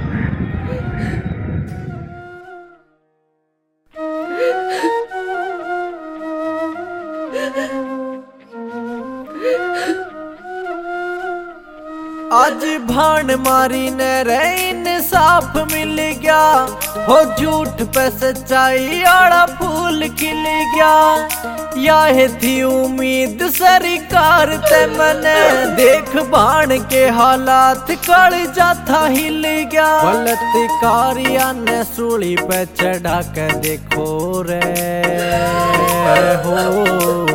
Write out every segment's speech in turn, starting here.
आज भान मारी ने रे इंसाफ मिल गया, हो झूठ पे सच्चाई आड़ा फूल खिल गया। यह थी उम्मीद सरकार ते मने, देख भान के हालात कल जाता हिल गया। बलात्कारिया ने सूली पे चढ़ा के देखो रे हो,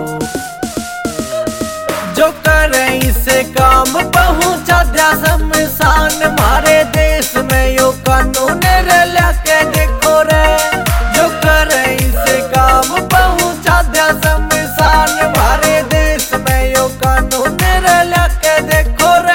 जो करे इसे काम पहुंचा दिया शमशान। हमारे देश में यो कानून रे के देखो रे, जो करे इसे काम पहुंचा दिया शमशान। हमारे देश में यो कानून रे के देखो रे।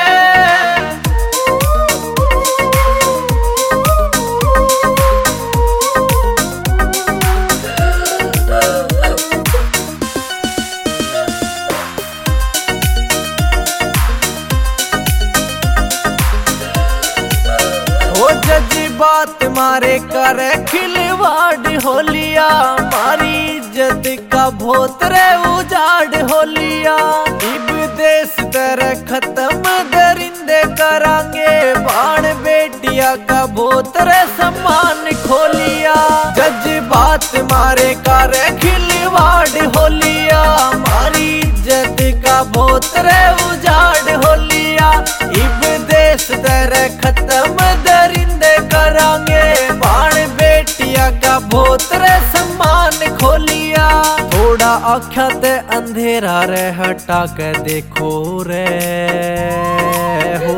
जजी बात मारे करे खिलवाड़ हो लिया, मारी इज्जत का भोत रे उजाड़ हो लिया। इब देश तेरे खत्म दरिंदे करांगे, बाण बेटिया का भोत रे सम्मान खो लिया। जज बात मारे करे खिलवाड़ हो लिया, मारी इज्जत का भोत रे उजाड़ हो लिया। इब देश तेरे खत्म दरिंदे करांगे, बाण बेटिया का भोत रे सम्मान खो लिया। थोड़ा आँखा ते अंधेरा रे हटा के देखो रे हो,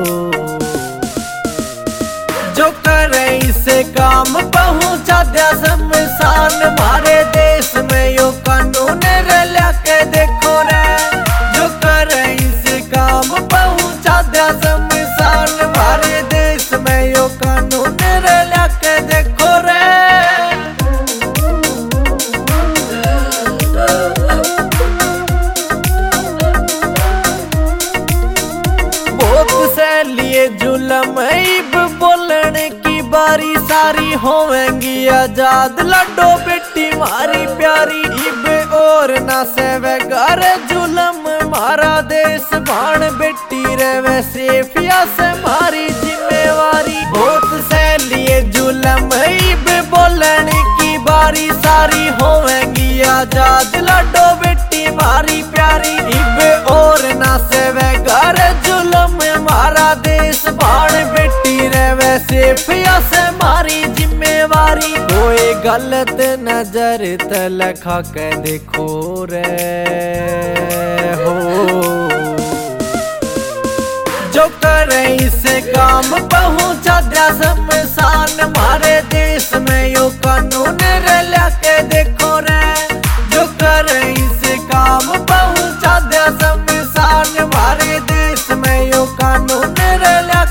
जो करे इसे काम पहुंचा दिया शमशान। हमारे देश में यो कानून रे के देखो रे, जो करे इसे काम पहुंचा दिया शमशान। हमारे देश में यो कानून रे के देखो रे। बहुत से लिए जुल्म इब बोलने की बारी, सारी होवेंगी आजाद लड्डो बेटी मारी प्यारी। इब और ना सेवे घर जुल्म मारा देश, भाण बेटी रे वे सेफिया से मारी जिम्मेवारी। बहुत से लिए जुल्म इब बोलने की बारी, सारी होवेंगी आजाद लड्डो बेटी मारी प्यारी। इब और ना सेवे घर जुल्म मारा देश, भाण बेटी रे वे सेफिया से मारी जिम्मेवारी। कोई गलत नजर तलखा के देखो रे हो, जो करे इसे काम पहुंचा दिया शमशान। हमारे देश में यो कानून रे के देखो रे, जो करे इसे काम पहुंचा दिया शमशान। हमारे देश में यो कानून रे